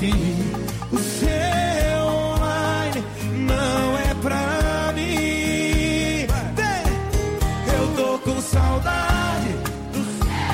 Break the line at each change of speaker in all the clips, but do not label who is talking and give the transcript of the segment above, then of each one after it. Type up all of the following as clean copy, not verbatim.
aqui. O seu online não é pra mim. Eu tô com saudade do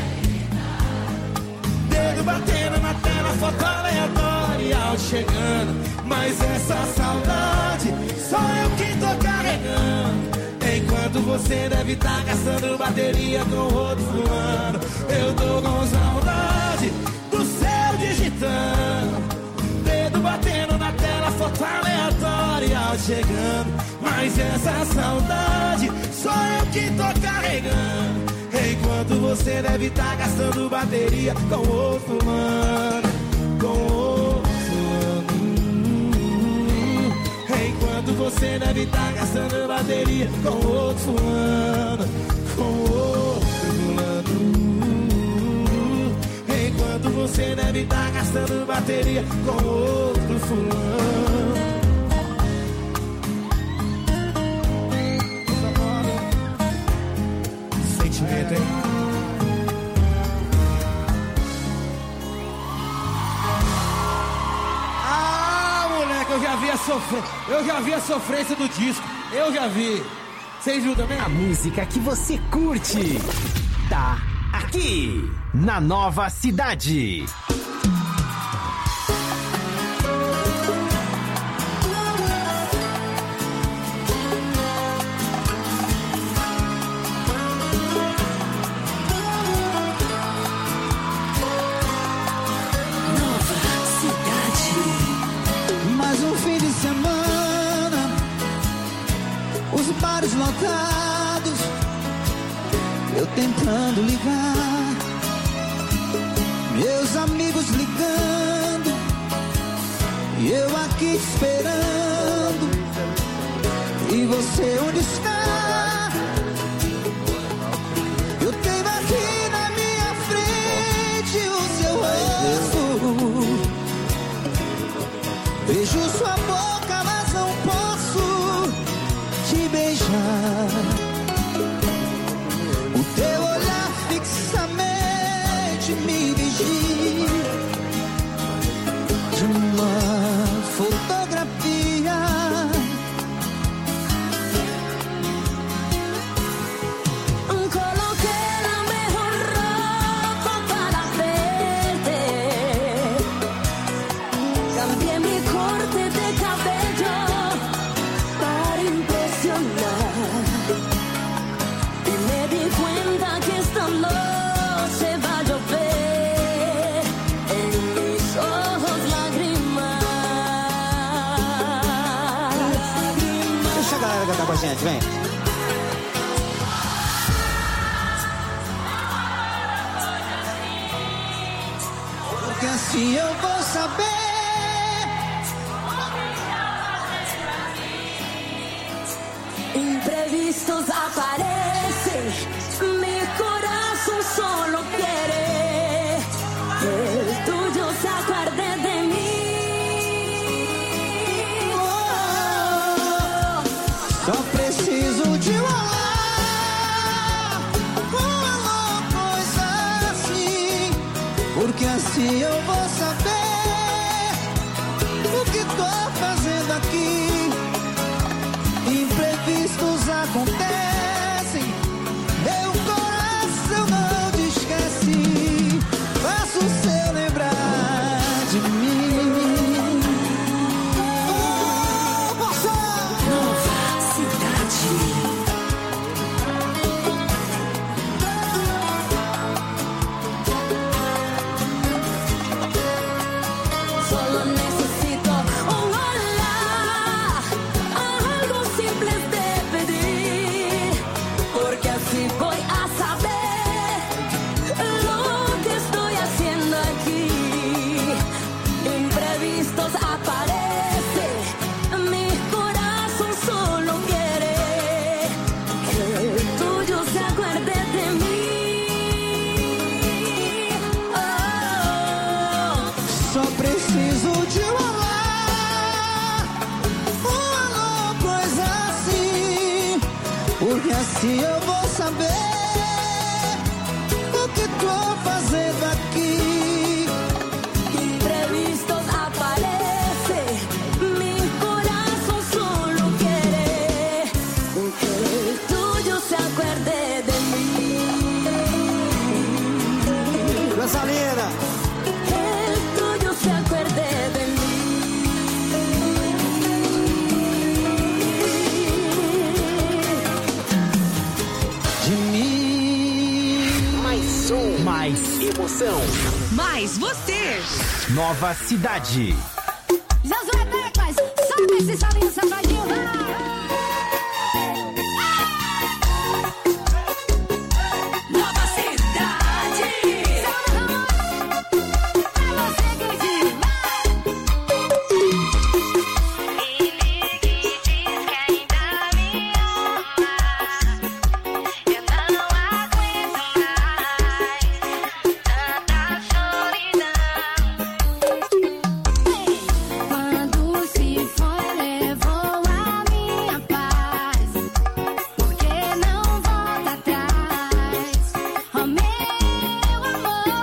dedo batendo na tela, foto aleatória chegando. Mas essa saudade só eu que tô carregando. Enquanto você deve estar gastando bateria com outro fulano. Eu tô com saudade do céu digitando, dedo batendo na tela, foto aleatória chegando. Mas essa saudade só eu que tô carregando. Enquanto você deve estar gastando bateria com outro fulano. Com outro fulano. Enquanto você deve estar gastando bateria com outro fulano. Com outro fulano. Enquanto você deve estar gastando bateria com outro fulano. Sentimento, hein? Eu já vi a sofrência do disco. Eu já vi. Vocês viram também?
A música que você curte tá aqui na Nova Cidade.
Bares lotados, eu tentando ligar, meus amigos ligando, e eu aqui esperando. E você onde está? Eu tenho aqui na minha frente o seu rosto, vejo sua boca, mas não posso te beijar. O teu olhar fixamente me vigia de uma fotografia.
Coloqué la mejor ropa para verte, cambié mi corte de cabello para impresionar, y me di cuenta que esta noche va a llover en mis ojos lágrimas.
Deixa a galera cantar com a gente, vem. Porque assim eu vou saber.
Imprevistos aparecen, mi corazón solo quiere que el tuyo se acuerde de mí.
Oh, só preciso de uma coisa assim, porque assim eu vou saber o que tô fazendo aqui. Imprevistos acontecem, meu coração não te esquece. Faço o seu lembrar de mim.
Nova Cidade. Solo necesito un hola, algo simple de pedir, porque así voy a saber lo que estoy haciendo aquí. Imprevistos aparecen, mi corazón solo quiere que el tuyo se acuerde de mí. Oh.
Só preciso de uma coisa assim, porque assim eu vou saber o que tô fazendo aqui.
Imprevistos aparecen.
Mais emoção.
Mais você.
Nova Cidade.
Josué Teclas, sobe esse solinho safadinho, vai!
Nova Cidade.
Pra você que diz,
Me ligue e diz que ainda me ama. Eu não aguento mais tanta solidão.
quando se foi, levou a minha paz. Porque não volta atrás, oh meu amor.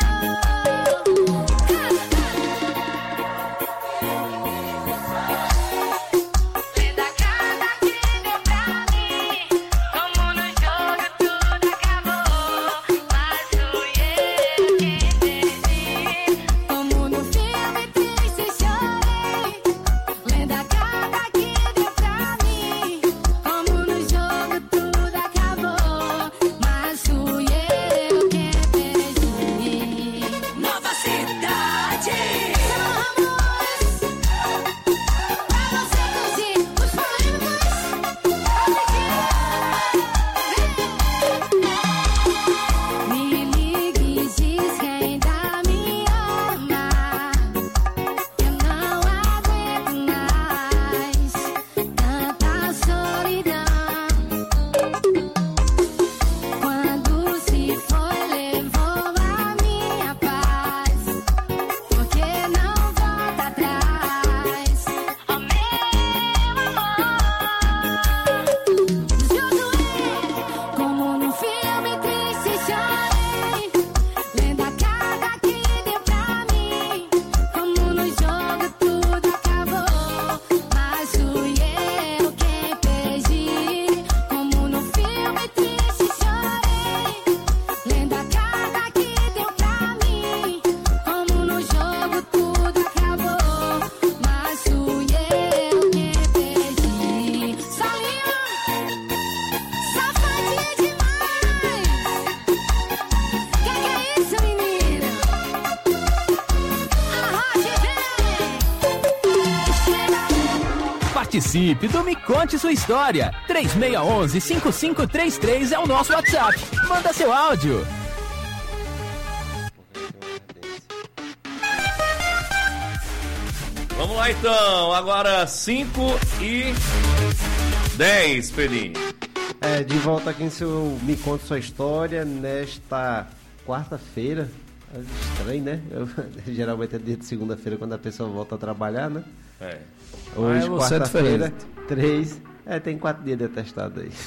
Lenda cada que deu pra mim, como no jogo tudo acabou. Mas fui eu quem perdi.
Como no filme triste chorei, lenda cada que deu pra mim. Como no jogo tudo acabou, mas fui eu quem perdi.
Nova Cidade.
São Ramos, pra você curtir os polêmicos. Me ligue e diz que ainda me ama. Eu não aguento mais tanta solidão. Quando se foi, levou a minha paz. Porque não volta atrás,
Oh meu amor.
Josué, como num filme triste chorei, lenda cada que deu pra mim. Como no jogo tudo acabou, mas fui eu quem perdi. Como no filme triste chorei, lenda cada que deu pra mim. Como no jogo tudo acabou, mas fui eu quem perdi. Solinho, safadinha demais. Que é isso, menina? Arrocha e vem.
Participe do Me Conte Sua História. 3611-5533 é o nosso WhatsApp. Manda seu áudio.
Vamos lá então, agora 5:10, Pedrinho.
De volta aqui em seu Me Conte Sua História, nesta quarta-feira. É estranho, né? Geralmente é dia de segunda-feira quando a pessoa volta a trabalhar, né? Hoje,
você é
quarta-feira, 3. Tem 4 dias de atestado aí.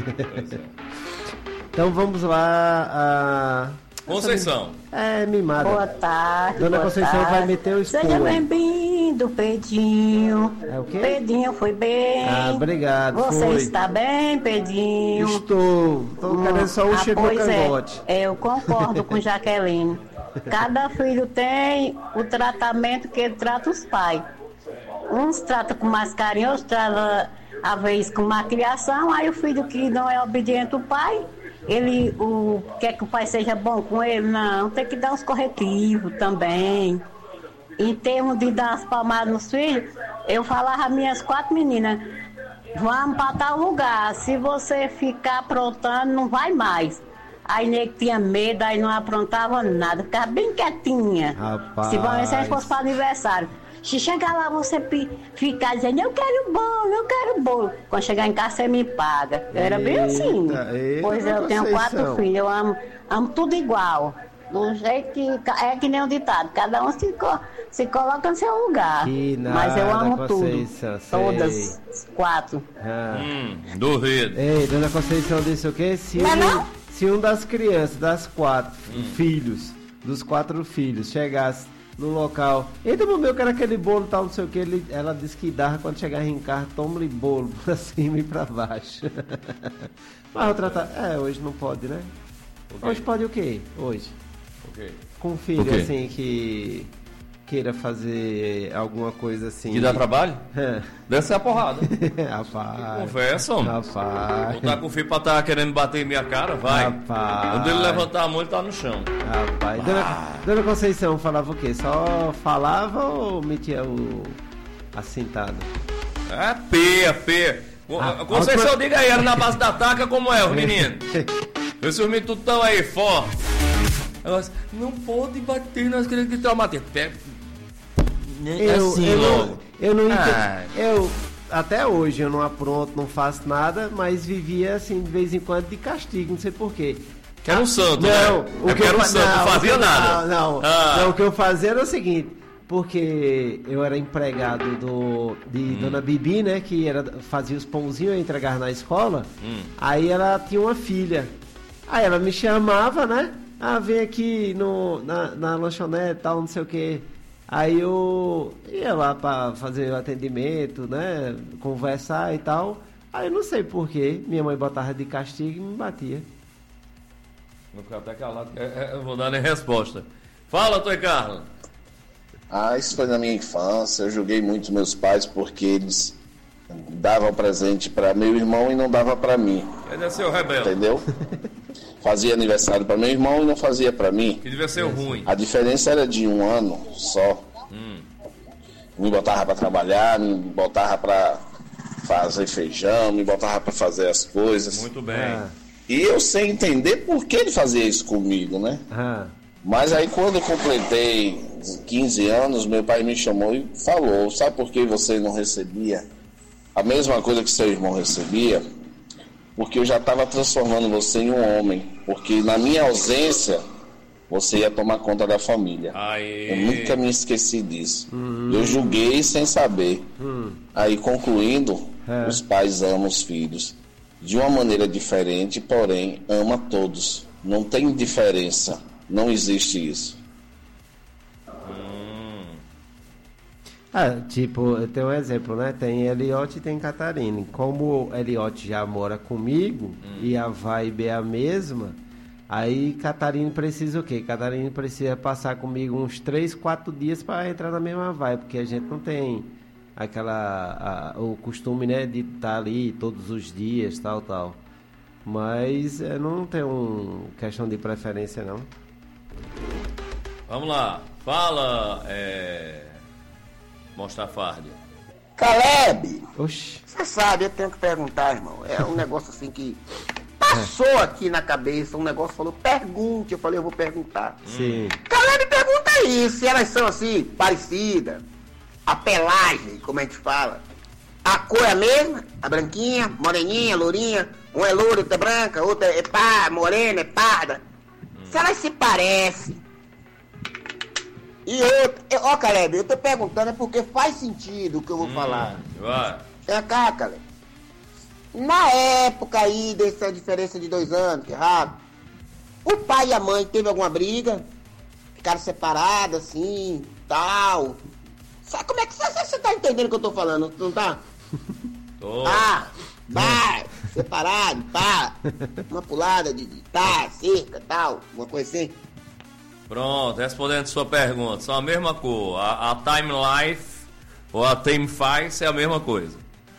Então vamos lá.
Conceição.
Mimada.
Boa tarde.
Dona
boa
Conceição
tarde.
vai meter o expor.
Seja bem-vindo, Pedinho.
É o quê?
Pedinho foi bem.
Obrigado.
Você
foi.
está bem, Pedinho?
Estou querendo só o cheiro no
pois
cangote.
eu concordo com Jaqueline. Cada filho tem o tratamento que ele trata os pais. Uns tratam com mais carinho, outros tratam a vez com má criação. Aí o filho que não é obediente ao pai, ele quer que o pai seja bom com ele? Não, tem que dar uns corretivos também. Em termos de dar as palmadas nos filhos, eu falava às minhas 4 meninas, vamos para tal lugar, se você ficar aprontando, não vai mais. Aí nego tinha medo, aí não aprontava nada, ficava bem quietinha.
Rapaz.
Se você fosse para aniversário. Se chegar lá, você ficar dizendo, eu quero bolo. Quando chegar em casa, você me paga. Eu era bem assim.
Eita,
Pois eu tenho
Conceição.
4 filhos, eu amo tudo igual. Do jeito que é que nem um ditado, cada um se coloca no seu lugar.
Que nada,
Mas eu amo
Conceição,
tudo. Todas, 4.
Duvido.
Ei, Dona Conceição disse o quê? Se um das crianças, das 4 filhos, dos 4 filhos, chegasse no local, eita, meu, eu quero aquele bolo, tal, não sei o que, ela disse que dava quando chegava em casa, toma-lhe bolo pra cima e pra baixo. Mas eu tratar. Hoje não pode, né?
Okay.
Hoje pode o quê? Hoje.
Okay.
Com um filho
O quê?
assim que queira fazer alguma coisa assim.
Que dá trabalho?
É.
Deve ser a porrada.
Rapaz.
Conversa, homem.
Rapaz.
Não tá com fio pra tá querendo bater em minha cara? Vai.
Rapaz.
Quando ele levantar a mão, ele tá no chão.
Rapaz. Dona Conceição falava o quê? Só falava ou metia a cintada?
É P. Conceição, diga aí, era na base da taca, como é, os meninos? Esses meninos tudo tão aí, forte. Não pode bater nas crianças que traumatizam.
Eu não entendo. Até hoje eu não apronto, não faço nada, mas vivia assim de vez em quando de castigo, não sei porquê.
Que era um santo,
não,
né?
O que
era um santo, não fazia nada.
Não, o que eu fazia era o seguinte, porque eu era empregado de Dona Bibi, né, que fazia os pãozinhos, eu entregar na escola, aí ela tinha uma filha, aí ela me chamava, né, vem aqui na lanchonete e tal, não sei o que. Aí eu ia lá pra fazer o atendimento, né, conversar e tal. Aí eu não sei porquê, minha mãe botava de castigo e me batia.
Vou ficar até calado, eu vou dar nem resposta. Fala, Toy Carlos.
Isso foi na minha infância, eu julguei muito meus pais porque eles davam presente para meu irmão e não dava para mim.
Ele é seu rebelde.
Entendeu? Fazia aniversário para meu irmão e não fazia para mim.
Que devia ser ruim.
A diferença era de um ano só. Me botava para trabalhar, me botava para fazer feijão, me botava para fazer as coisas.
Muito bem.
E eu sem entender por que ele fazia isso comigo, né? Mas aí quando eu completei 15 anos, meu pai me chamou e falou: sabe por que você não recebia a mesma coisa que seu irmão recebia? Porque eu já estava transformando você em um homem. Porque na minha ausência, você ia tomar conta da família. Eu nunca me esqueci disso. Eu julguei sem saber. Aí, concluindo, os pais amam os filhos de uma maneira diferente, porém, ama todos. Não tem diferença. Não existe isso.
Tipo, eu tenho um exemplo, né? Tem Eliote e tem Catarina. Como o Eliote já mora comigo e a vibe é a mesma, aí Catarina precisa o quê? Catarina precisa passar comigo uns 3, 4 dias para entrar na mesma vibe, porque a gente não tem o costume, né, de estar ali todos os dias, tal. Mas não tem questão de preferência, não.
Vamos lá. Fala, Mostafardi.
Caleb!
Oxi.
Você sabe, eu tenho que perguntar, irmão. É um negócio assim que passou aqui na cabeça. Um negócio falou, pergunte. Eu falei, eu vou perguntar.
Sim.
Caleb, pergunta aí se elas são assim, parecidas. A pelagem, como a gente fala. A cor é a mesma? A branquinha, moreninha, lourinha. Uma é loura, outra é branca, outra é morena, é parda. Se elas se parecem. E outra, Caleb, eu tô perguntando é porque faz sentido o que eu vou falar.
Vai.
Vem cá, Caleb. Na época aí dessa diferença de 2 anos, que é rápido, o pai e a mãe teve alguma briga? Ficaram separados assim, tal. Sabe como é que você tá entendendo o que eu tô falando, não tá?
Tô.
Separado, uma pulada de cerca, tal, uma coisa assim.
Pronto, respondendo a sua pergunta, são a mesma cor. A Time Life ou a Time Fice é a mesma coisa.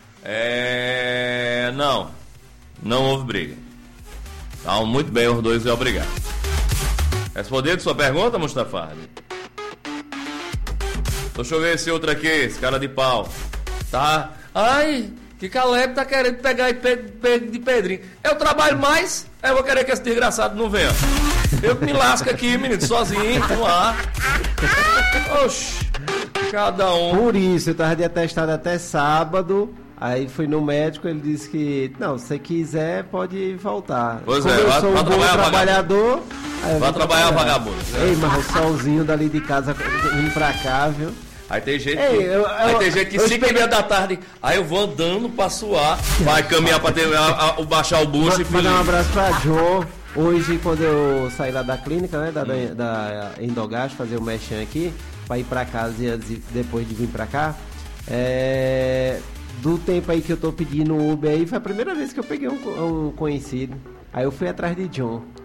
Não houve briga. Estavam muito bem os dois e obrigado. Respondendo a sua pergunta, Mustafardi. Deixa eu ver esse outro aqui, esse cara de pau. Tá? Ai, que Caleb tá querendo pegar de Pedrinho. Eu trabalho mais, eu vou querer que esse desgraçado não venha. Eu me lasco aqui, menino, sozinho, vamos lá. Oxi, cada um.
Por isso, eu tava de atestado até sábado. Aí fui no médico, ele disse que, não, se você quiser, pode voltar.
Pois
como
é,
eu
vai
sou um bom
trabalhar,
trabalhador.
Vai trabalhar, vagabundo.
Ei, mas o solzinho dali de casa vindo pra cá, viu?
Aí tem gente que 5h30 da tarde, aí eu vou andando pra suar, vai caminhar pra baixar o bucho e
mandar um abraço pra John. Hoje, quando eu saí lá da clínica, né, da Endogastro, fazer o mechan aqui, pra ir pra casa e depois de vir pra cá, do tempo aí que eu tô pedindo Uber aí, foi a primeira vez que eu peguei um conhecido. Aí eu fui atrás de John.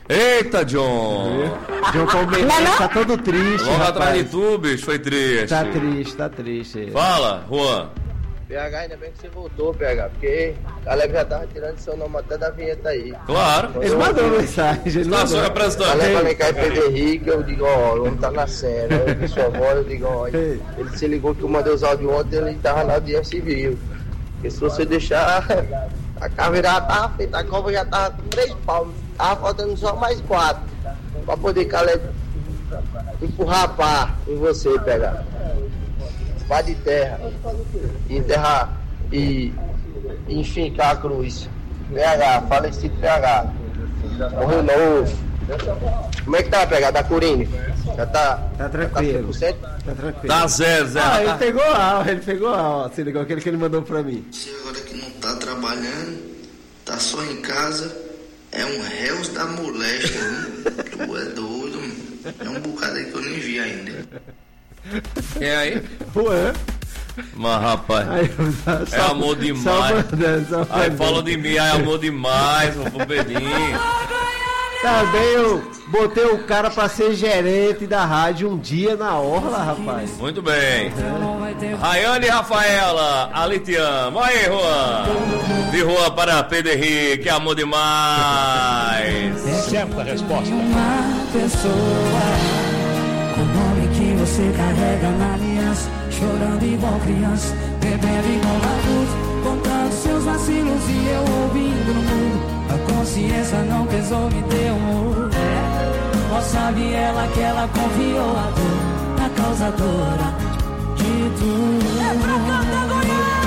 Eita, John!
John Palmeirense tá todo triste.
Logo
rapaz.
atrás de tu, bicho, foi triste.
Tá triste.
Fala, Juan.
PH, ainda bem que você voltou, PH, porque o Caleb já tava tirando seu nome até da vinheta aí.
Claro.
Ele mandou mensagem.
Tá, só representante.
Caleb falei que é Pedro Henrique, eu digo, ó, o homem tá na cena. Eu vi sua voz, eu digo, ó, ele se ligou que eu mandei os áudios ontem, ele tava na audiência e viu. Porque se você deixar, a caveira já tava feita, a cova já tava com 3 palmos, tava faltando só mais 4, pra poder Caleb empurrar a pá em você, PH. Pá de terra, enterrar e enfincar a cruz. PH, falecido PH. Morreu novo. Como é que tá, PH? Da Curine? Já tá
tranquilo.
Tá 100%?
Tá tranquilo.
Tá zero.
Ele pegou a, se ligou aquele que ele mandou pra mim.
Você agora que não tá trabalhando, tá só em casa, é um réus da moléstia, viu? Tu é doido, mano. É um bocado aí que eu nem vi ainda.
Quem é aí?
Ué?
Mas rapaz, é amor demais.
Só
aí fala de mim, é amor demais, o Pedrinho.
Também eu botei o cara pra ser gerente da rádio um dia na orla, rapaz.
Muito bem. Rayane e Rafaela, ali te amo. Aí, Juan. De Juan para Pedro Henrique, amor demais.
Certa resposta. Uma pessoa com o nome que você carrega na aliança, chorando igual criança, bebendo igual adulto, contando seus vacilos e eu ouvindo no mundo. A consciência não pesou, me deu amor. Mal sabe ela que ela confiou a dor, a causadora de tudo. É pra categoria!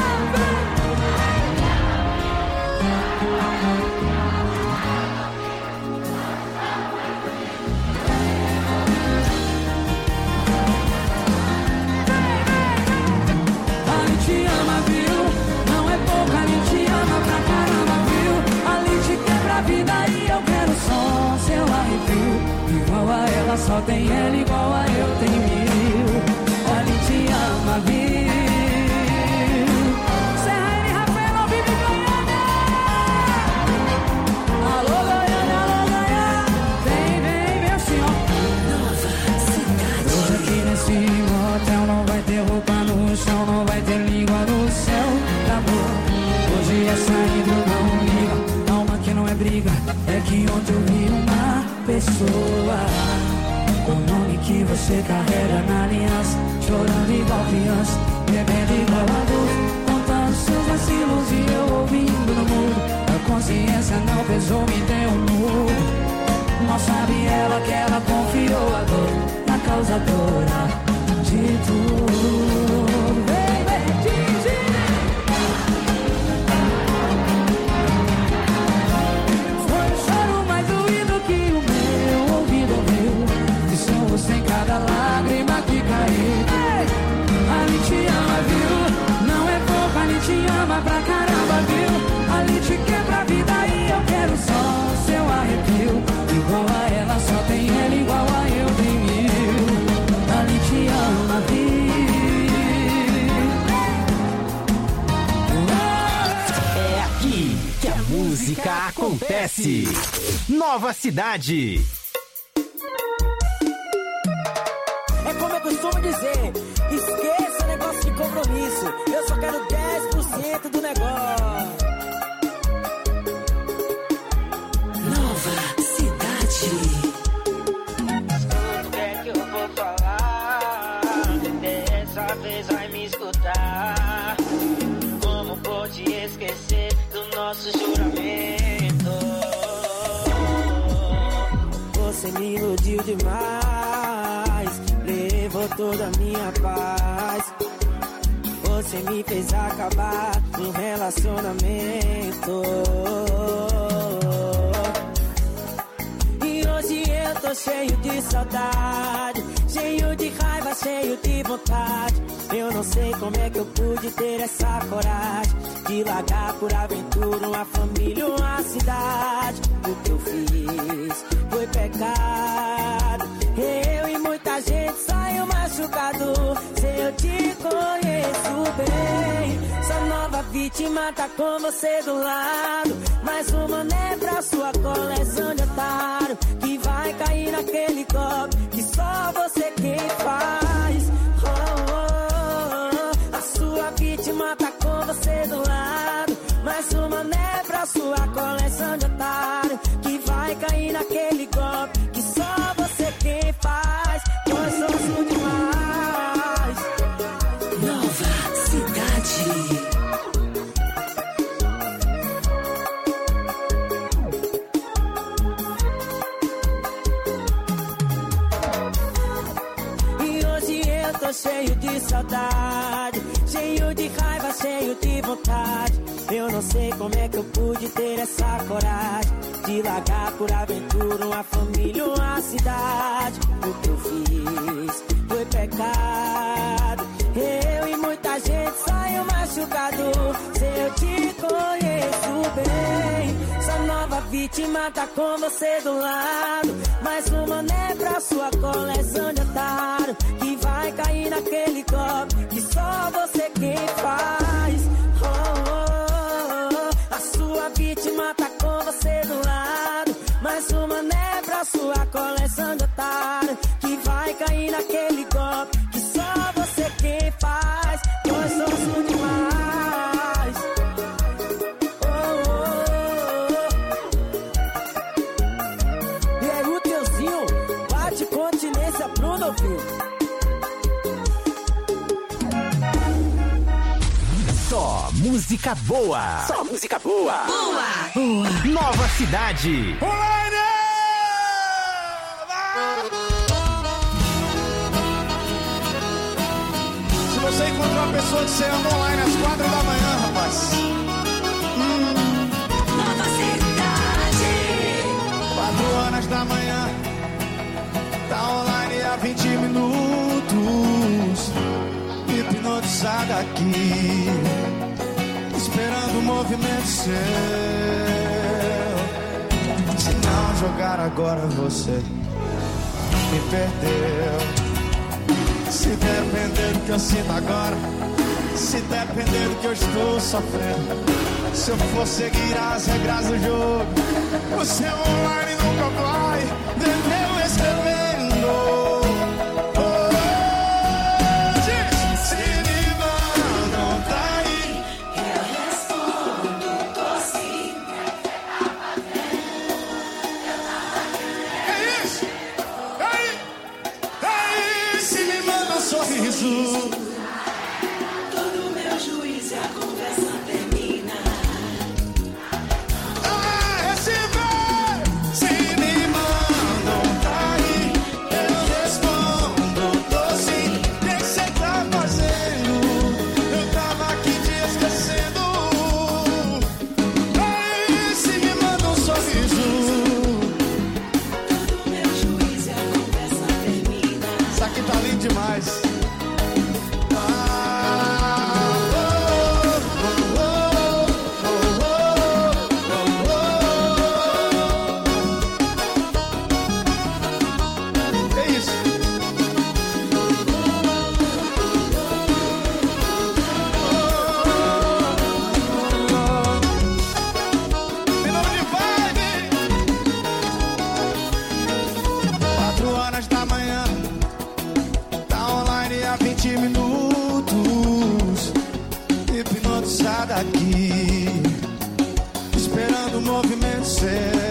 Ali te ama, viu? Não é pouca, ali te ama pra caramba, viu? Ali te quebra a vida e eu quero só seu arrepio. Igual a ela, só tem ela, igual a eu tenho mil. Ali te ama, viu? Serra e Rafael, ao vivo, Goiânia! Alô, Goiânia, alô, Goiânia! Vem, meu senhor! Hoje aqui nesse hotel não vai ter roupa no chão, não vai ter língua no céu, acabou. Hoje é saindo, não liga, calma que não é briga, é que ontem eu vi uma pessoa com o nome que você carrega na aliança, chorando igual criança, bebendo igual adulto, contando seus vacilos e eu ouvindo no mundo. A consciência não pesou, me deu um murro. Mal sabe ela que ela confiou a dor, a causadora de tudo. Vem, Didi! Foi o choro mais doído que o meu ouvido ouviu, e são você em cada lágrima que caiu. Ali te ama, viu? Não é pouco, ali te ama pra caramba, viu? Ali te quebra a vida e eu quero só seu arrepio. Igual a ela, só tem ela, igual a eu tenho mil. Ali te ama, viu?
É aqui que a música acontece. Nova Cidade.
É como eu costumo dizer, esqueça negócio de compromisso, eu só quero 10% do negócio.
Nova Cidade.
O que é que eu vou falar? Dessa vez vai me escutar. Como pode esquecer do nosso juramento? Você me iludiu demais, levou toda a minha paz. Você me fez acabar um relacionamento. E hoje eu tô cheio de saudade, cheio de raiva, cheio de vontade. Eu não sei como é que eu pude ter essa coragem de largar por aventura uma família, uma cidade. O que eu fiz foi pecado. Eu e muita gente saiu machucado. Se eu te conheço bem, sua nova vítima tá com você do lado. Mais uma né pra sua coleção de otário cheio de saudade, cheio de raiva, cheio de vontade. Eu não sei como é que eu pude ter essa coragem de largar por aventura uma família, uma cidade. O que eu fiz foi pecado. Eu e muita gente saiu machucado. Se eu te conheço bem, sua nova vítima tá com você do lado. Mais uma né pra sua coleção de otário, que vai cair naquele golpe que só você quem faz. Oh, oh, oh. A sua vítima tá com você do lado. Mais uma né pra sua coleção de otário, que vai cair naquele golpe que só você quem faz. Nós somos demais. Oh, oh, oh. E aí o teuzinho bate continência pro novinho.
Só música boa. Só música boa. Boa. Nova Cidade.
Se você encontrar uma pessoa que você ama online às 4 da manhã, rapaz.
Nova Cidade.
4 horas da manhã. Tá online há 20 minutos. Hipnotizada aqui, esperando o movimento seu. Se não jogar agora você me perdeu. Se depender do que eu sinto agora, se depender do que eu estou sofrendo, se eu for seguir as regras do jogo, o seu online nunca vai ver meu escrevendo.
Todo meu juízo e a conversa termina.
Se me mandam cair, eu respondo, tô sim. O que cê tá fazendo? Eu tava aqui te esquecendo. Aí, se me manda um sorriso.
Todo meu juízo e a conversa termina.
Isso aqui tá lindo demais. Aqui, esperando o movimento ser.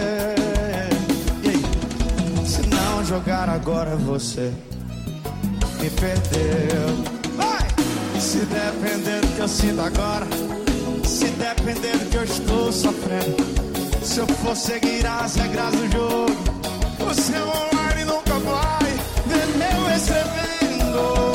E aí? Se não jogar agora você me perdeu. Vai! Se depender do que eu sinto agora, se depender do que eu estou sofrendo, se eu for seguir as regras do jogo, o seu online nunca vai ver meu escrevendo.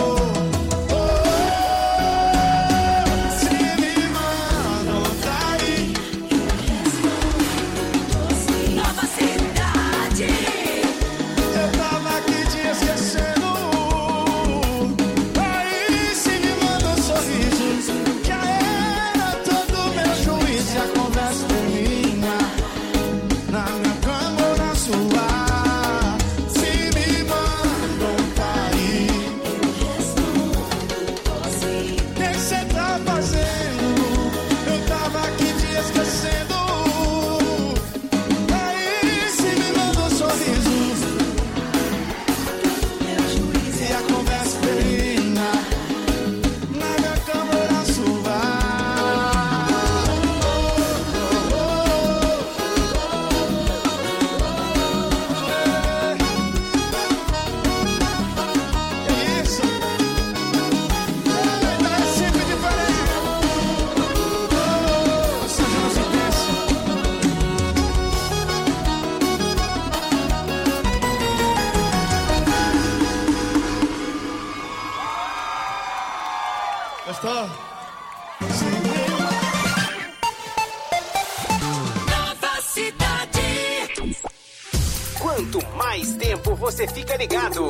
Quanto mais tempo você fica ligado,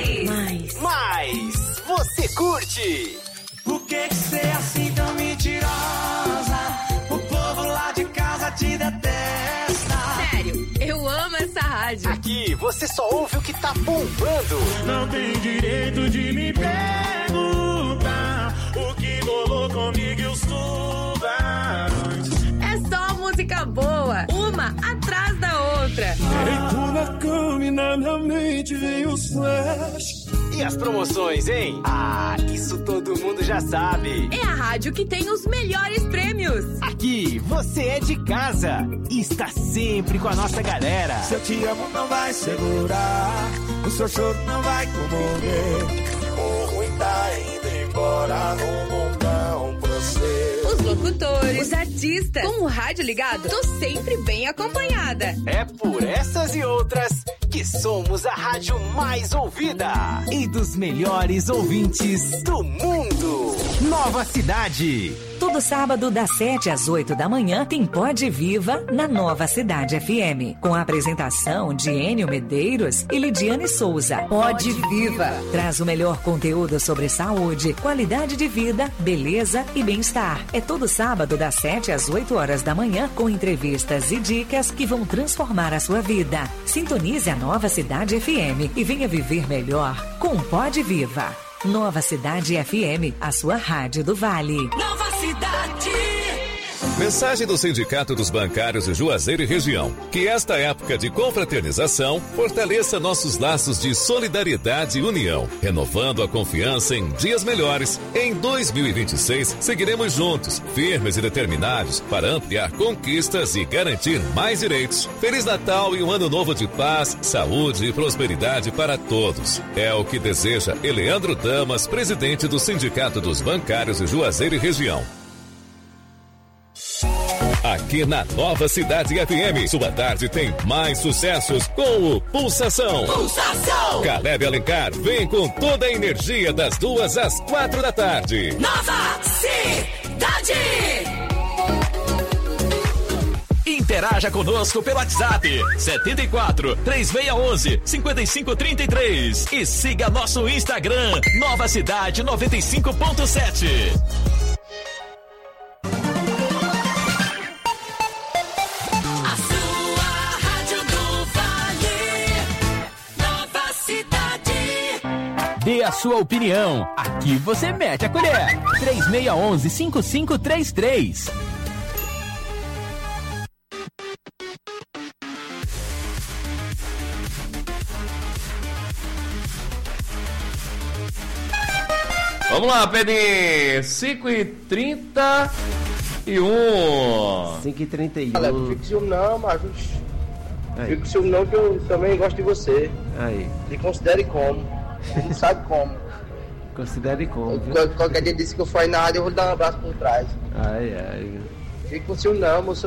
mais você curte.
Por que você é assim tão mentirosa? O povo lá de casa te detesta.
Sério, eu amo essa rádio.
Aqui você só ouve o que tá bombando.
Não tem direito de me perguntar o que rolou comigo e os tubarões.
É só música boa, uma atrás da outra.
Deito na cama e na minha mente veio os flash.
E as promoções, hein? Ah, isso todo mundo já sabe.
É a rádio que tem os melhores prêmios.
Aqui você é de casa e está sempre com a nossa galera.
Se eu te amo não vai segurar, o seu choro não vai comover. O ruim tá indo embora no mundão pra você.
Os locutores, os artistas, com o rádio ligado, tô sempre bem acompanhada.
É por essas e outras que somos a rádio mais ouvida e dos melhores ouvintes do mundo. Nova Cidade.
Todo sábado, das 7 às 8 da manhã, tem Pode Viva na Nova Cidade FM. Com a apresentação de Enio Medeiros e Lidiane Souza. Pode Viva. Traz o melhor conteúdo sobre saúde, qualidade de vida, beleza e bem-estar. É todo sábado, das 7 às 8 horas da manhã, com entrevistas e dicas que vão transformar a sua vida. Sintonize a Nova Cidade FM e venha viver melhor com Pode Viva. Nova Cidade FM, a sua rádio do Vale.
Nova Cidade.
Mensagem do Sindicato dos Bancários de Juazeiro e Região. Que esta época de confraternização fortaleça nossos laços de solidariedade e união, renovando a confiança em dias melhores. Em 2026, seguiremos juntos, firmes e determinados para ampliar conquistas e garantir mais direitos. Feliz Natal e um ano novo de paz, saúde e prosperidade para todos. É o que deseja Eleandro Damas, presidente do Sindicato dos Bancários de Juazeiro e Região. Aqui na Nova Cidade FM, sua tarde tem mais sucessos com o Pulsação.
Pulsação!
Caleb Alencar vem com toda a energia das 2 às 4 da tarde.
Nova Cidade!
Interaja conosco pelo WhatsApp 74 3611 5533 e siga nosso Instagram Nova Cidade 95.7. Dê a sua opinião. Aqui você mete a colher. 3611-5533.
Vamos lá, Pedrinho. 5h31.
5h31.
Olha, não fica com ciúme não, Marcos. Fica com ciúme não, que eu também gosto de você.
Aí.
E considere como. Não sabe como.
Considere como.
Qualquer dia disse que eu fui na rádio, eu vou lhe dar um abraço por trás.
Ai.
Fica com ciúme não, moço.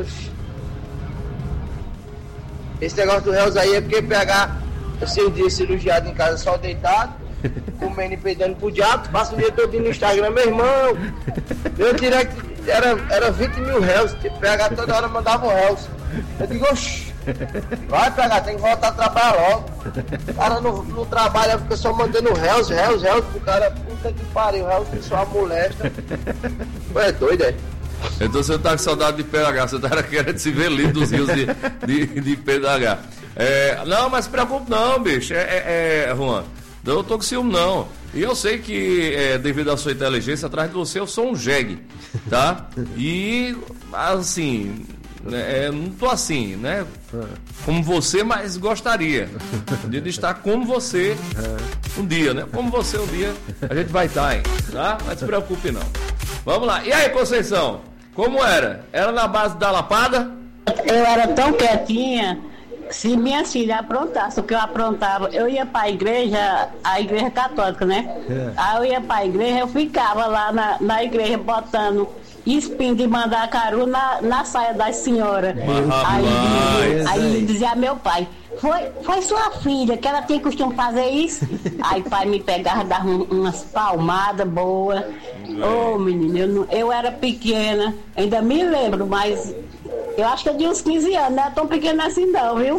Esse negócio do réus aí é porque PH, eu sei um dia cirurgiado em casa só deitado, comendo e peidando pro diabo, passa o dia todo no Instagram, meu irmão. Meu direct era 20 mil réus, PH toda hora mandava um réus. Eu digo, oxi. Vai pegar, tem que voltar a trabalhar logo. O cara não trabalha, fica só mandando réus pro cara. Puta que pariu, réus que só molesta. É doido, é?
Então você tá com saudade de PH, você tá querendo se ver livre dos rios de PH. Não, mas se preocupe não, bicho. Juan, eu tô com ciúme não. E eu sei que devido à sua inteligência, atrás de você eu sou um jegue, tá? E assim... não tô assim, né? Como você, mas gostaria de estar como você um dia, né? Como você um dia a gente vai estar, hein? Tá? Não se preocupe não. Vamos lá. E aí, Conceição? Como era? Era na base da lapada?
Eu era tão quietinha. Se minha filha aprontasse o que eu aprontava, eu ia para a igreja católica, né? Aí eu ia para a igreja, eu ficava lá na igreja botando espinho de mandacaru na saia das senhoras. Aí dizia meu pai, foi sua filha que ela tem costume fazer isso? Aí o pai me pegava, dava umas palmadas boas. Ô menino, eu era pequena, ainda me lembro, mas eu acho que eu tinha uns 15 anos, não é tão pequena assim não, viu?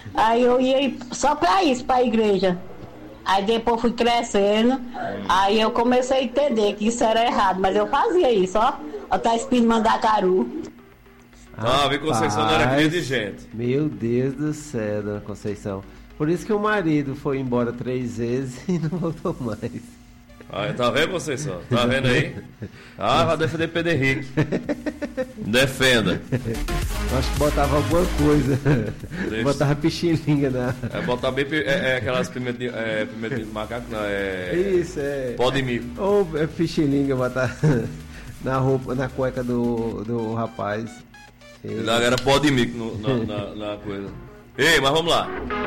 Aí eu ia só pra isso, pra igreja. Aí depois fui crescendo, aí eu comecei a entender que isso era errado, mas eu fazia isso, ó. Eu tava espindo Mandacaru.
Vem Conceição não era cria de gente.
Meu Deus do céu, dona Conceição. Por isso que o marido foi embora 3 vezes e não voltou mais.
Tá vendo, Conceição? Tá vendo aí? Vai defender Pedro Henrique. Defenda.
Acho que botava alguma coisa.
Deixa.
Botava pichilinga na...
Botar bem aquelas pimentas de macaco, não,
Isso,
pó de milho.
Ou pichilinga, botar na roupa, na cueca do rapaz.
Era pó de milho na coisa. Ei, mas vamos lá.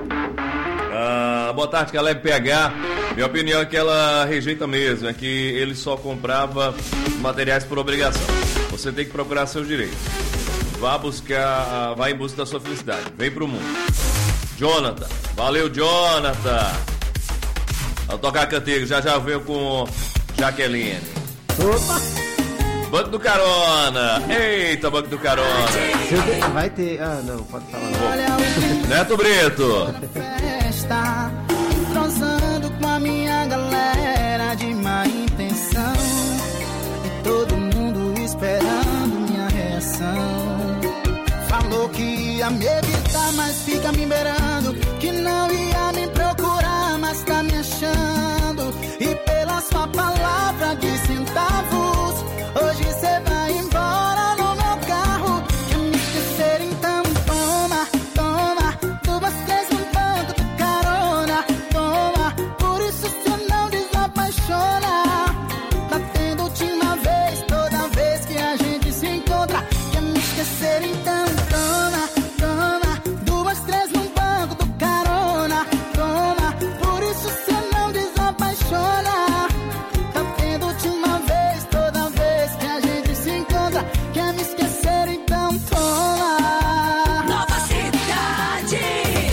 Boa tarde, Caleb PH. Minha opinião é que ela rejeita mesmo, é que ele só comprava materiais por obrigação. Você tem que procurar seus direitos. Vá em busca da sua felicidade. Vem pro mundo. Jonathan, valeu, Jonathan. Vou tocar cantigo, já veio com Jaqueline.
Opa!
Banco do Carona. Eita, Banco do Carona.
Vai ter... não, pode falar não.
Neto Brito.
Festa, entrosando com a minha galera de má intenção. E todo mundo esperando minha reação. Falou que ia me evitar, mas fica me beirando. Que não ia me procurar, mas tá me achando. E pela sua palavra de centavos, hoje cê vai embora no meu carro. Quer me esquecer, então toma, toma 2, 3 no banco do carona. Toma, por isso cê não desapaixona. Tá tendo última vez, toda vez que a gente se encontra. Quer me esquecer, então toma, toma 2, 3 no banco do carona. Toma, por isso cê não desapaixona. Tá tendo última vez, toda vez que a gente se encontra. Quer me esquecer, então toma.
Nova Cidade.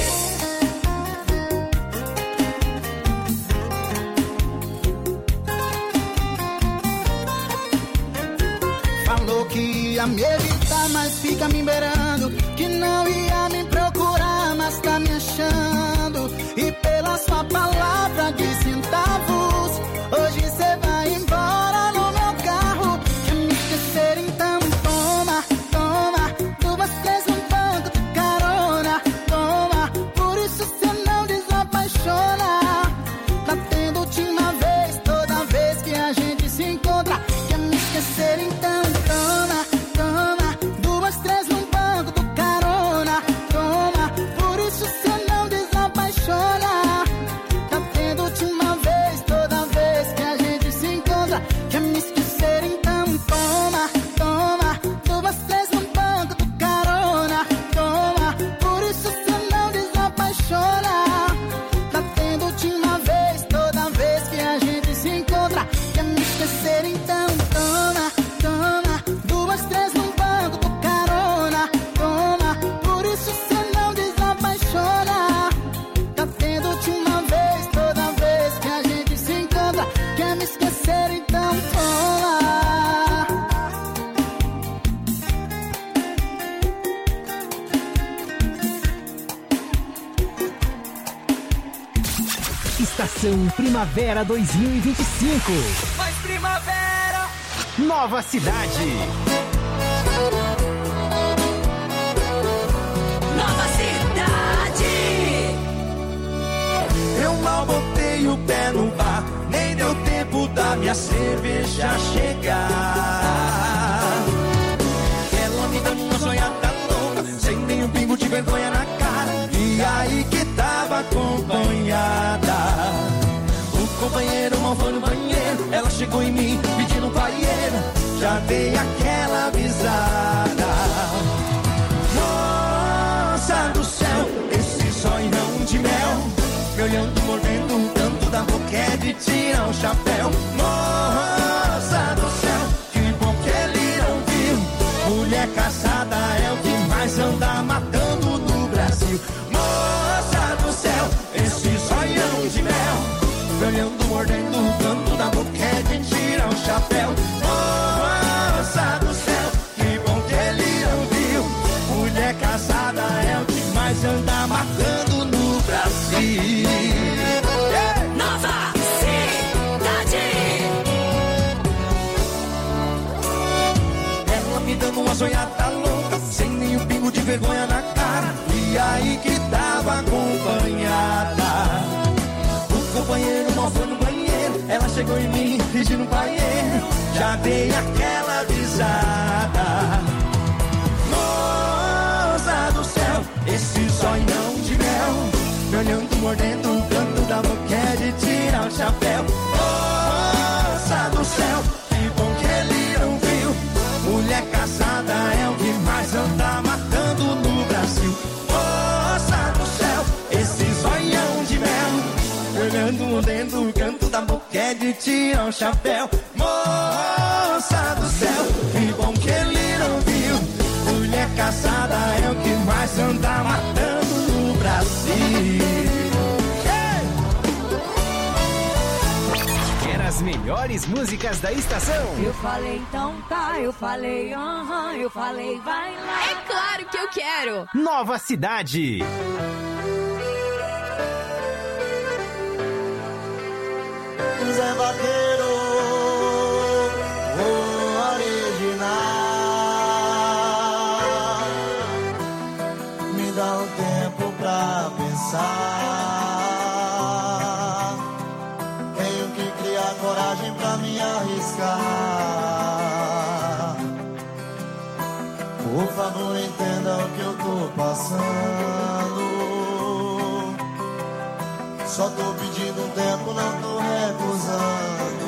Falou que ia me evitar, mas fica me beirando. Que não ia me procurar, mas tá me achando. E pela sua palavra de centavos, hoje cê vai embora no meu carro. Quer me esquecer, então toma, toma 2, 3 no banco do carona. Toma, por isso cê não desapaixona. Tá tendo última vez, toda vez que a gente se encontra. Quer me esquecer, então toma, toma 2, 3 no banco do carona. Toma, por isso cê não desapaixona. Tá tendo última vez, toda vez que a gente se encontra. Quer me esquecer, então toma, toma 2, 3 no banco do carona. Toma, por isso cê não desapaixona. Tá tendo última vez, toda vez que a gente se encontra. Quer me esquecer, então toma, toma 2, 3 no banco do carona. Toma, por isso cê não desapaixona. Tá tendo última vez, toda vez que a gente se encontra. Quer me esquecer, então toma.
Estação Primavera 2025.
Faz primavera.
Nova Cidade.
Nova Cidade.
Eu mal botei o pé no bar, nem deu tempo da minha cerveja chegar. Ela me dando uma sonhada louca, sem nenhum pingo de vergonha na cara. E aí que tava acompanhada. O companheiro mal foi no banheiro, ela chegou em mim pedindo paieira. Já dei aquela avisada. Nossa do céu, esse sonhão de mel, me olhando, mordendo um tanto da boca é de tirar o chapéu. Moça do céu, que bom que ele não viu. Mulher casada é o que mais anda matando no Brasil. Moça do céu, esse sonhão de mel, me olhando, mordendo um tanto da boca é de tirar o chapéu. Moça do céu, que bom que ele não viu. Mulher casada é o que mais anda matando Brasil.
Nova Cidade.
Ela me dando uma sonhada louca, sem nenhum pingo de vergonha na cara. E aí que tava acompanhada. O companheiro mal foi no banheiro, ela chegou em mim pedindo banheiro. Já dei aquela risada. Moça do céu, esse zoião de mel, me olhando, mordendo o canto da boca é de tirar o chapéu. Moça do céu, que bom que ele não viu. Mulher casada é o que mais anda matando no Brasil. Moça do céu, esse zoião de mel, me olhando, mordendo o canto da boca é de tirar o chapéu. Moça do céu, que bom que ele não viu. Mulher casada é o que mais anda matando no Brasil.
Quer as melhores músicas da estação?
Eu falei então tá, eu falei aham, eu falei vai lá.
É claro que eu quero.
Nova Cidade.
Zé Vaqueiro, o original. Me dá um tempo pra pensar. Tenho que criar coragem pra me arriscar. Por favor, entenda o que eu tô passando. Só tô pedindo um tempo, não tô recusando.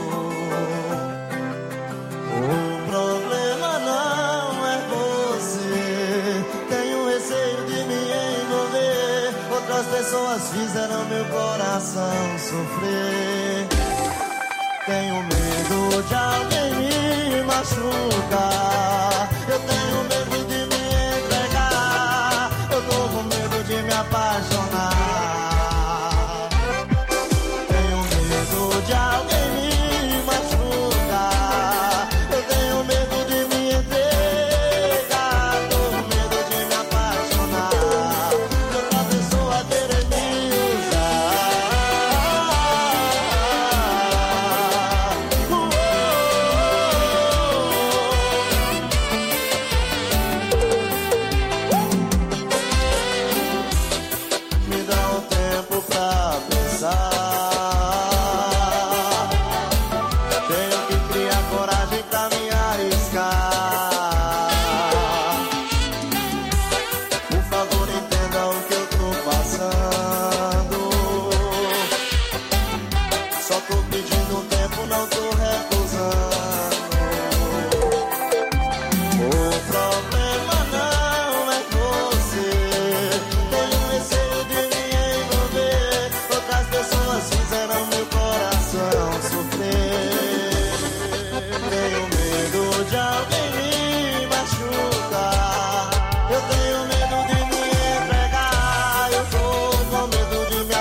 O problema não é você. Tenho receio de me envolver. Outras pessoas fizeram meu coração sofrer. Tenho medo de alguém me machucar. Eu tenho medo de me entregar. Eu tô com medo de me apaixonar. De alguém me machucar. Eu tenho medo de me entregar. Tô com medo de me apaixonar. De outra pessoa querer me usar. Me dá um tempo pra pensar. Pra me arriscar. Por favor, entenda o que eu tô passando. Só tô pedindo um tempo, não tô recusando. O problema não é você. Tenho receio de me envolver. Outras pessoas fizeram meu coração sofrer. Tenho medo de alguém me machucar. Eu tenho medo de me entregar. Eu tô com medo de me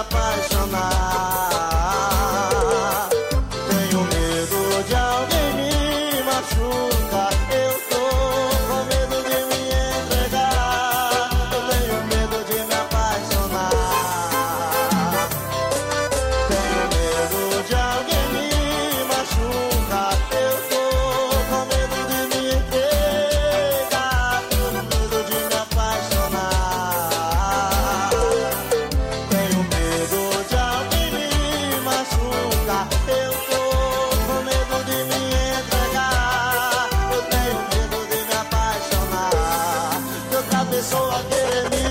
apaixonar. Tenho medo de alguém me machucar. Eu tô com medo de me entregar. Eu tenho medo de me apaixonar. Tenho medo de alguém me machucar. Eu tô com medo de me entregar. Tô com medo de me apaixonar. Tenho medo de alguém me machucar. Eu tô com medo de me entregar. Eu tenho medo de me apaixonar. De outra pessoa querer me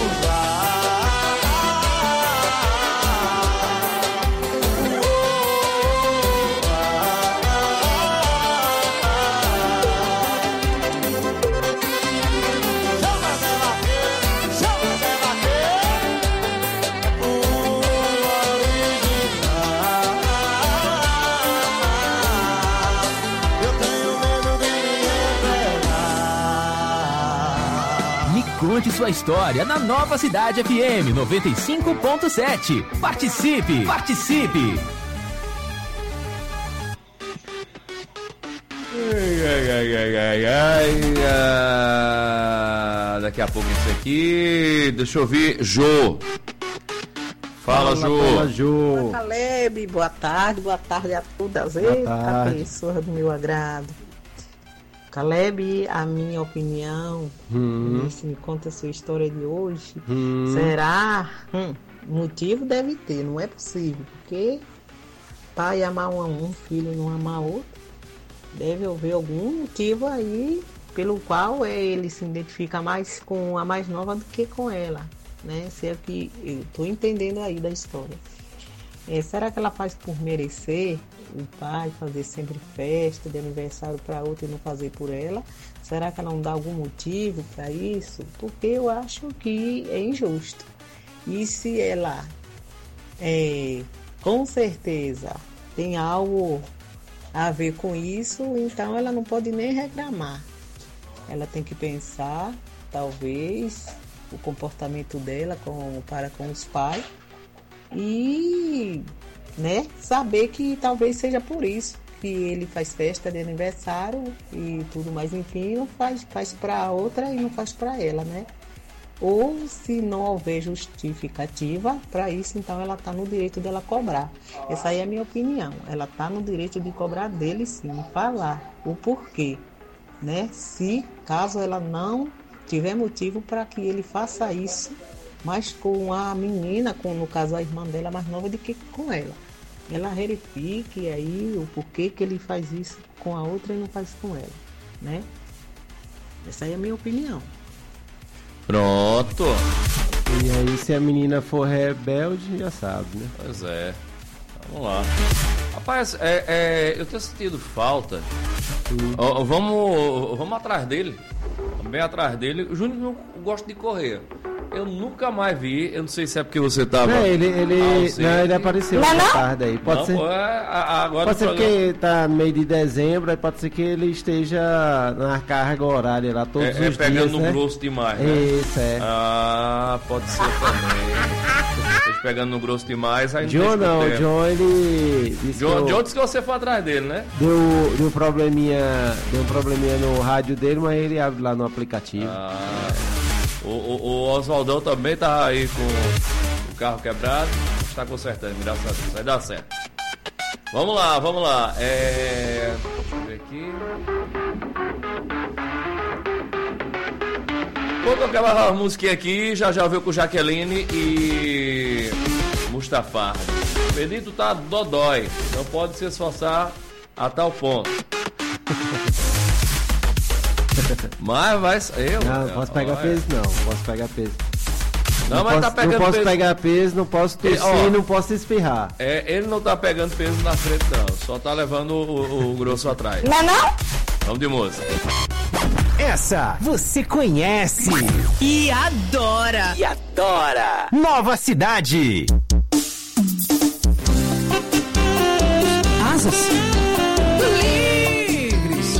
Conte sua história na Nova Cidade FM 95.7. Participe! Participe!
Daqui a pouco isso aqui. Deixa eu ouvir. Jô. Fala, Ju.
Fala, Caleb, boa tarde a todas. Eita, pessoa do meu agrado. Caleb, a minha opinião, se me conta a sua história de hoje, será? Motivo deve ter, não é possível, porque pai amar um filho não amar outro, deve haver algum motivo aí pelo qual ele se identifica mais com a mais nova do que com ela, né? Se é que eu estou entendendo aí da história. Será que ela faz por merecer o pai fazer sempre festa de aniversário para outra e não fazer por ela? Será que ela não dá algum motivo para isso? Porque eu acho que é injusto. E se ela, com certeza, tem algo a ver com isso, então ela não pode nem reclamar. Ela tem que pensar, talvez, o comportamento dela para com os pais e, né, saber que talvez seja por isso que ele faz festa de aniversário e tudo mais, enfim, não faz para outra e não faz para ela, né? Ou se não houver justificativa para isso, então ela está no direito dela cobrar. Essa aí é a minha opinião. Ela está no direito de cobrar dele, sim, falar o porquê, né? Se caso ela não tiver motivo para que ele faça isso, mas com a menina, no caso a irmã dela mais nova do que com ela. Ela verifique aí o porquê que ele faz isso com a outra e não faz com ela, né? Essa aí é a minha opinião.
Pronto.
E aí, se a menina for rebelde, já sabe, né?
Pois é. Vamos lá. Rapaz, eu tenho sentido falta. Vamos atrás dele. Bem atrás dele. O Júnior não gosta de correr. Eu nunca mais vi. Eu não sei se é porque você tava.
Não, ele apareceu essa tarde aí. Pode ser.
Agora
pode ser porque tá no meio de dezembro, aí pode ser que ele esteja na carga horária lá todos os dias.
Pegando
né?
no grosso demais, né?
Isso, é.
Ah, pode ser também. Pegando no grosso demais, aí
John não, John ele.
John disse que você foi atrás dele, né?
Deu um probleminha no rádio dele, mas ele abre lá no aplicativo.
O Oswaldão também tá aí com o carro quebrado. Está consertando, graças a Deus. Vai dar certo. Vamos lá. Deixa eu ver aqui. Vou tocar uma musiquinha aqui. Já veio com Jaqueline e Mustafa. Benito tá dodói. Não pode se esforçar a tal ponto. Mas eu.
Não posso pegar peso, não. Posso pegar peso.
Não, mas tá pegando
peso. Não posso
peso.
pegar peso, não posso tossir, não posso espirrar.
Ele não tá pegando peso na frente, não. Só tá levando o grosso atrás.
Não?
Vamos de música.
Essa você conhece
e adora.
Nova Cidade.
Asas livres.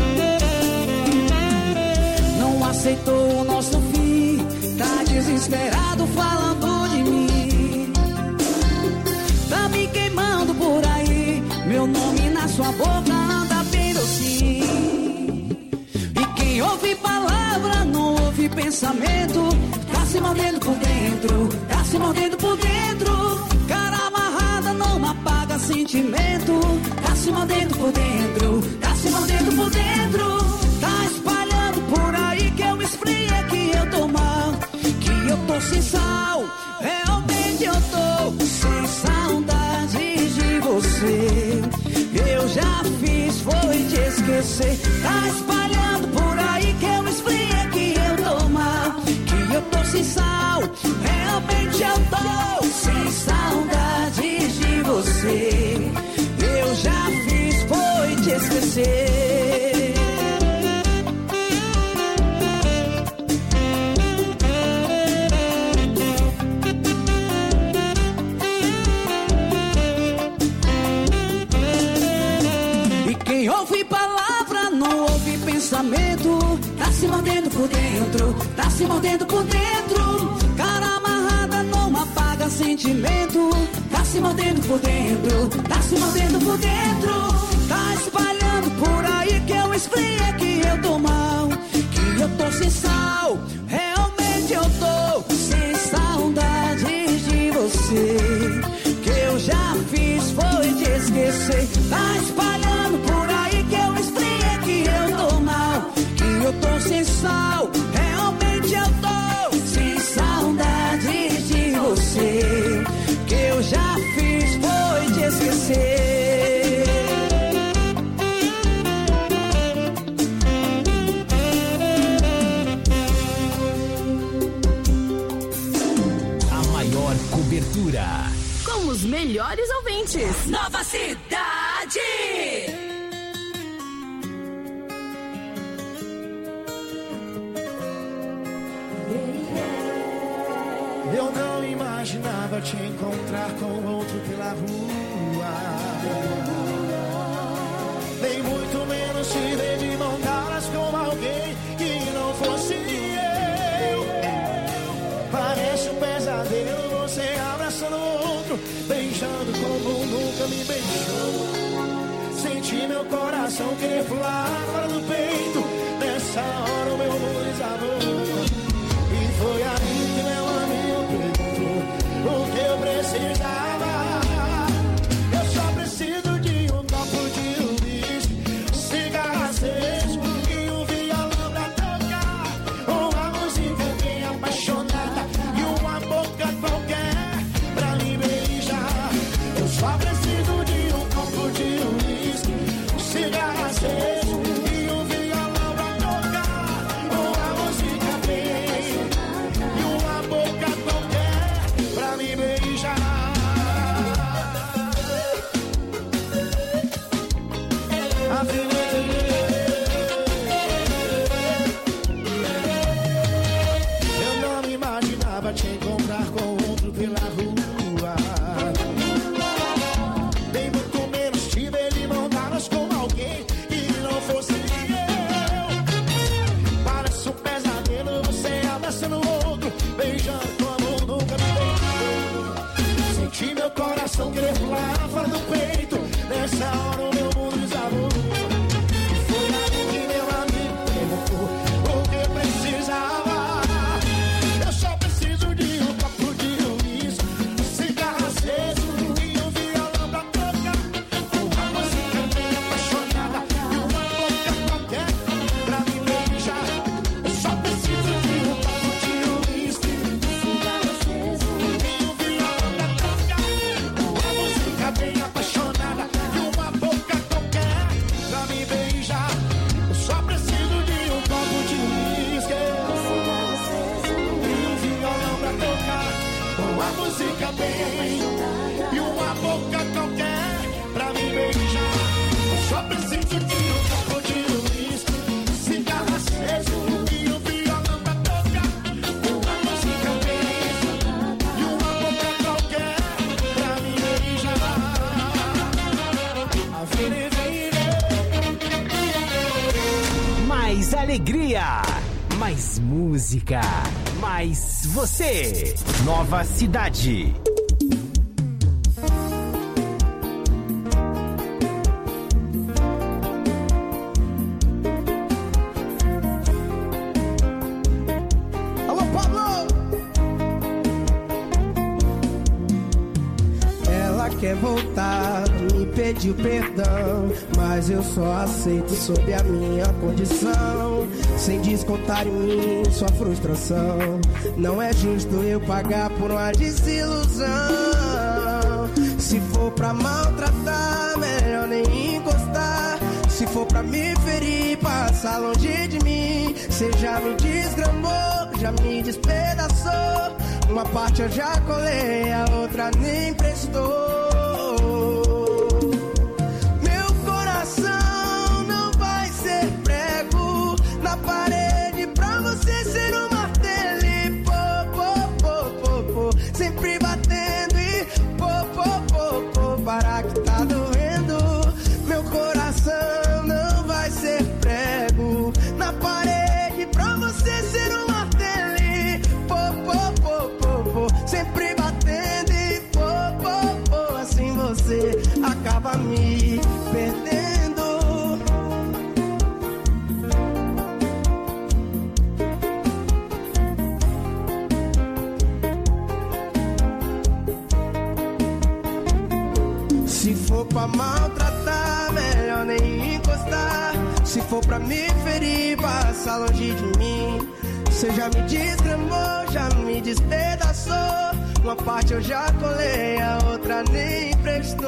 Não aceitou o nosso fim. Tá desesperado falando de mim. Tá me queimando por aí. Meu nome na sua boca anda bem docinho. E quem ouve palavra não ouve pensamento. Tá se mordendo por dentro. Tá se mordendo por dentro. Cara amarrada não apaga sentimento. Tá se mordendo por dentro. Tá se mordendo por dentro. Tá espalhando por aí que eu esfriei, que eu tô mal, que eu tô sem sal. Realmente eu tô sem saudade de você. Eu já fiz, foi te esquecer. Tá espalhando por aí que eu esfriei, que eu tô mal, que eu tô sem sal. Realmente eu tô sem saudade de você. Eu já fiz, foi te esquecer. E quem ouve palavra não ouve pensamento. Tá se mordendo por dentro, tá se mordendo por dentro. Cara amarrada não apaga sentimento. Tá se mordendo por dentro, tá se mordendo por dentro. Tá espalhando por aí que eu esfriei, que eu tô mal, que eu tô sem sal. Realmente eu tô sem saudade de você. sal. Realmente eu tô sem saudade de você. O que eu já fiz foi te esquecer.
A maior cobertura.
Com os melhores ouvintes. Nova Cidade.
Eu não imaginava te encontrar com outro pela rua. Nem muito menos te ver de mão dadas com alguém que não fosse eu. Parece um pesadelo você abraçando outro, beijando como nunca me beijou. Senti meu coração querer pular fora do peito. Nessa hora o meu mundo desabou. E foi aí que meu amigo perguntou o que eu precisava. Eu só preciso de um copo de uísque, cigarro aceso e um violão pra tocar. Uma música bem apaixonada e uma boca qualquer pra me beijar. Eu só preciso de um copo de uísque, cigarro aceso e um violão pra tocar. Uma música bem e uma boca qualquer pra me beijar. Eu não me imaginava te encontrar com outro pela rua. Nem muito menos te ver de mão dadas com alguém que não fosse eu. Parece um pesadelo você abraçando o outro, beijando como nunca me beijou. Senti meu coração querer pular fora do peito. Nessa hora o meu mundo desabou. Foi aí que meu amigo perguntou o que precisava. Eu só preciso de um copo de uísque, um cigarro aceso e um violão pra tocar. Uma música bem apaixonada e uma boca qualquer pra me beijar. Eu só preciso de um copo de uísque, um cigarro aceso e um violão pra tocar. Uma música bem apaixonada e uma boca qualquer pra me beijar. Eu só preciso de um copo de uísque, e um violão pra tocar. Uma música bem e uma boca qualquer pra me beijar. Eu só preciso de um copo de uísque, cigarro aceso e um violão pra tocar. Uma música bem e uma boca qualquer pra me beijar. A vida
Mais alegria, mais música, mais você. Nova Cidade.
Alô, Pablo! Ela quer voltar, me pediu perdão, mas eu só aceito sob a minha condição, sem descontar em mim sua frustração. Não é justo eu pagar por uma desilusão. Se for pra maltratar, melhor nem encostar. Se for pra me ferir, passa longe de mim. Cê já me desgramou, já me despedaçou. Uma parte eu já colei, a outra nem prestou. Meu coração não vai ser prego na parede pra você ser um martelo e pô, pô, pô, pô, pô. Sempre batendo e pô, pô, pô, pô. Para que tá doendo. Meu coração não vai ser prego na parede pra você ser um martelo e pô, pô, pô, pô, pô. Sempre batendo e pô, pô, pô. Assim você acaba me perdendo. Se for pra maltratar, melhor nem encostar. Se for pra me ferir, passa longe de mim. Você já me desgramou, já me despedaçou. Uma parte eu já colei, a outra nem prestou.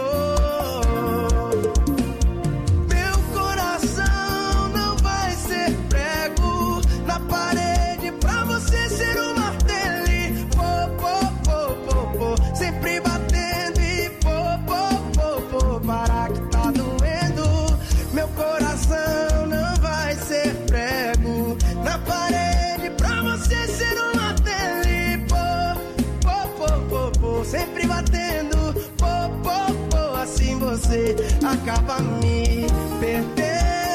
Meu coração não vai ser prego na parede pra você ser um martelo. E pô, pô, pô, pô, pô, sempre batendo e pô, pô, pô, pô, para que tá doendo. Meu coração não vai ser prego na parede pra você ser um martelo. E pô, pô, pô, pô, pô, sempre batendo, pô, pô, pô, assim você acaba me perdendo.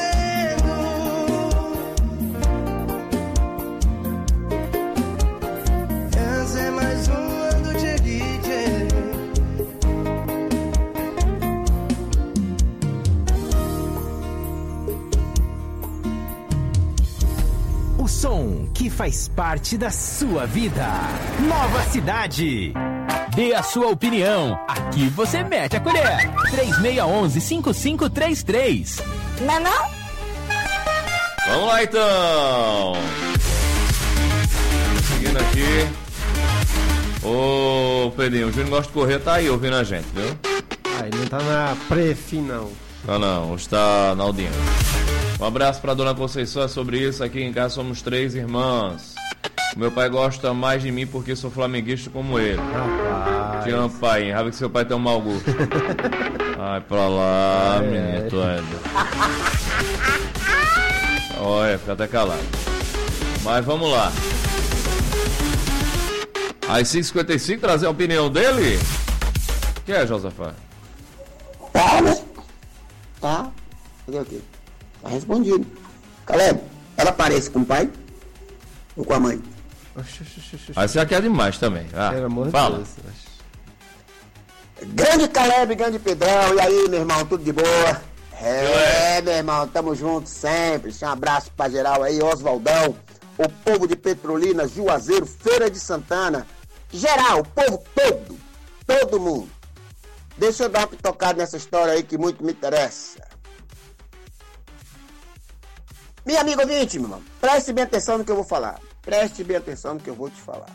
Esse é mais um ano de DJ.
O som que faz parte da sua vida. Nova Cidade. Dê a sua opinião. Aqui você mete a colher. 3611-5533.
Não?
Vamos lá então. Seguindo aqui. Ô Pedrinho, o Júnior gosta de correr, tá aí ouvindo a gente, viu?
Aí não tá na prefi não.
Não, está na audiência. Um abraço pra dona Conceição, é sobre isso. Aqui em casa somos 3 irmãs. Meu pai gosta mais de mim porque sou flamenguista como ele.
Rapaz.
Te amo, pai. Raiva que seu pai tem um mau gosto. Ai, pra lá, menino, tu é. Olha, fica até calado. Mas vamos lá. Às 5h55, trazer a opinião dele? O que é, Josafá?
Tá, né? Tá. Fazer o quê? Tá respondido. Caleb, ela parece com o pai ou com a mãe?
Aí você já quer demais também. Ah, fala.
Grande Caleb, grande Pedrão. E aí, meu irmão, tudo de boa? Meu irmão, tamo junto sempre. Um abraço pra geral aí, Oswaldão, o povo de Petrolina, Juazeiro, Feira de Santana. Geral, o povo todo mundo. Deixa eu dar uma pitocada nessa história aí que muito me interessa. Minha amiga ouvinte, meu irmão, preste bem atenção no que eu vou falar. Preste bem atenção no que eu vou te falar.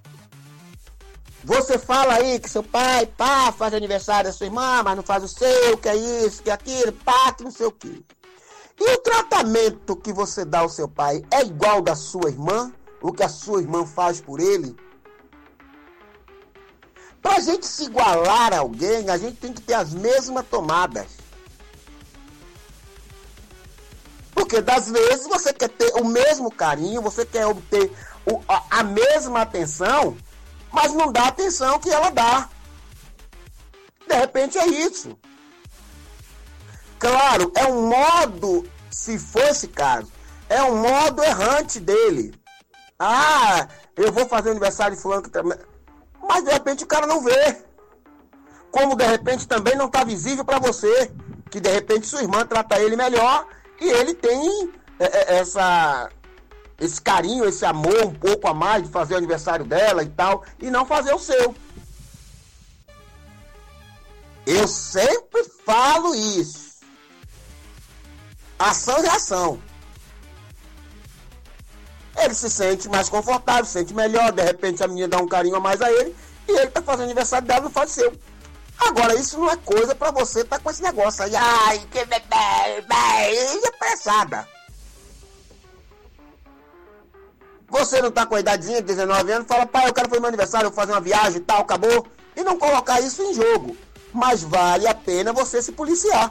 Você fala aí que seu pai, faz aniversário da sua irmã, mas não faz o seu, que é isso, que é aquilo, que não sei o quê. E o tratamento que você dá ao seu pai é igual da sua irmã? O que a sua irmã faz por ele? Pra gente se igualar a alguém, a gente tem que ter as mesmas tomadas. Porque das vezes você quer ter o mesmo carinho, você quer obter a mesma atenção, mas não dá a atenção que ela dá. De repente é isso. Claro, é um modo, se for esse caso, é um modo errante dele. Ah, eu vou fazer aniversário de fulano que também... Mas de repente o cara não vê. Como de repente também não está visível para você. Que de repente sua irmã trata ele melhor e ele tem esse carinho, esse amor um pouco a mais de fazer o aniversário dela e tal, e não fazer o seu. Eu sempre falo isso. Ação e reação. Ele se sente mais confortável, se sente melhor, de repente a menina dá um carinho a mais a ele, e ele tá fazendo aniversário dela, não faz o seu. Agora, isso não é coisa pra você estar com esse negócio aí, ai, que bebê, apressada. Você não tá com a idadezinha de 19 anos, fala, pai, eu quero fazer meu aniversário, eu vou fazer uma viagem e tal, acabou. E não colocar isso em jogo. Mas vale a pena você se policiar.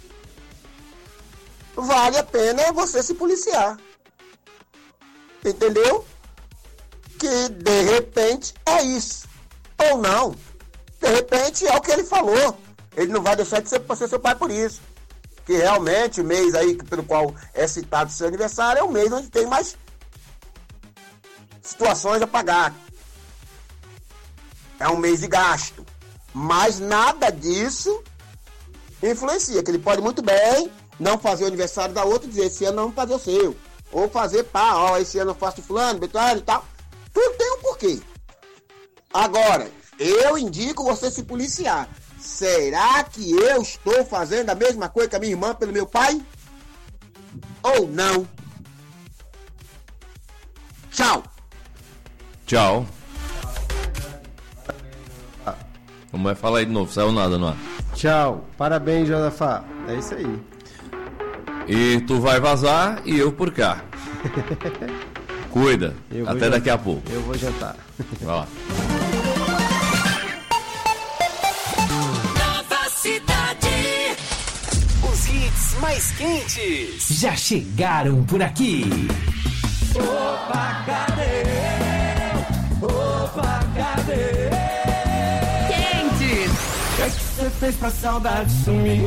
Vale a pena você se policiar. Entendeu? Que de repente é isso. Ou não. De repente é o que ele falou. Ele não vai deixar de ser seu pai por isso. Que realmente o mês aí pelo qual é citado o seu aniversário é um mês onde tem mais situações a pagar. É um mês de gasto. Mas nada disso influencia. Que ele pode muito bem não fazer o aniversário da outra e dizer, esse ano não vamos fazer o seu. Ou fazer, esse ano eu faço de fulano, betuário e tal. Tudo tem um porquê. Agora, eu indico você se policiar. Será que eu estou fazendo a mesma coisa que a minha irmã pelo meu pai? ou não. Tchau.
Tchau. Como é? Fala aí de novo, saiu nada no ar.
Tchau. Parabéns, Josafá. É isso aí.
E tu vai vazar e eu por cá. Cuida. Até daqui a pouco.
Eu vou jantar.
Vai lá.
Nova Cidade. Os hits mais quentes
já chegaram por aqui.
Opa, cadê? Opa, cadê?
Quentes.
O que é que você fez pra saudade sumir?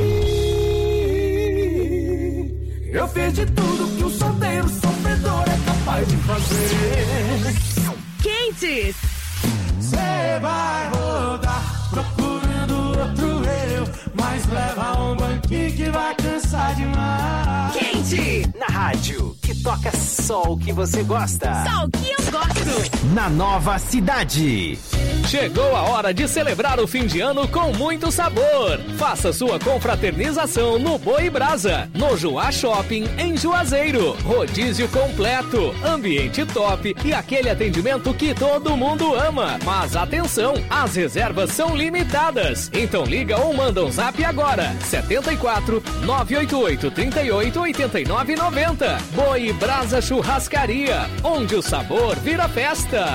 Eu fiz de tudo que um solteiro sofredor é capaz de fazer.
Quentes.
Você vai rodar procurando outro eu, mas leva um banquinho que vai cansar demais.
Quente. Na rádio que toca só o que você gosta.
Só o que eu gosto.
Na Nova Cidade.
Chegou a hora de celebrar o fim de ano com muito sabor. Faça sua confraternização no Boi Brasa, no Juá Shopping, em Juazeiro. Rodízio completo, ambiente top e aquele atendimento que todo mundo ama. Mas atenção, as reservas são limitadas. Então liga ou manda um zap agora. 74 988 38 89 90. Boi Brasa Churrascaria, onde o sabor vira festa.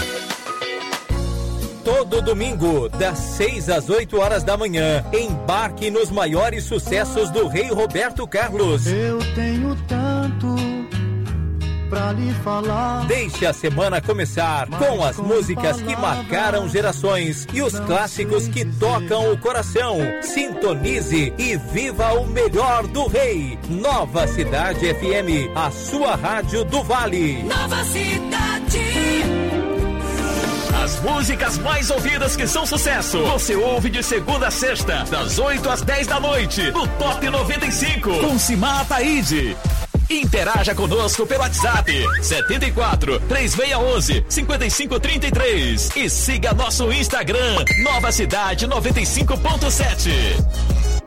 Todo domingo, das 6 às 8 horas da manhã, embarque nos maiores sucessos do Rei Roberto Carlos.
Eu tenho tanto pra lhe falar.
Deixe a semana começar com as músicas que marcaram gerações e os clássicos que tocam o coração. Sintonize e viva o melhor do Rei. Nova Cidade FM, a sua rádio do Vale.
Nova Cidade.
As músicas mais ouvidas que são sucesso, você ouve de segunda a sexta, das 8 às 10 da noite, no Top 95, com Simar Ataíde. Interaja conosco pelo WhatsApp 74 3611 5533 e siga nosso Instagram Nova Cidade 95.7.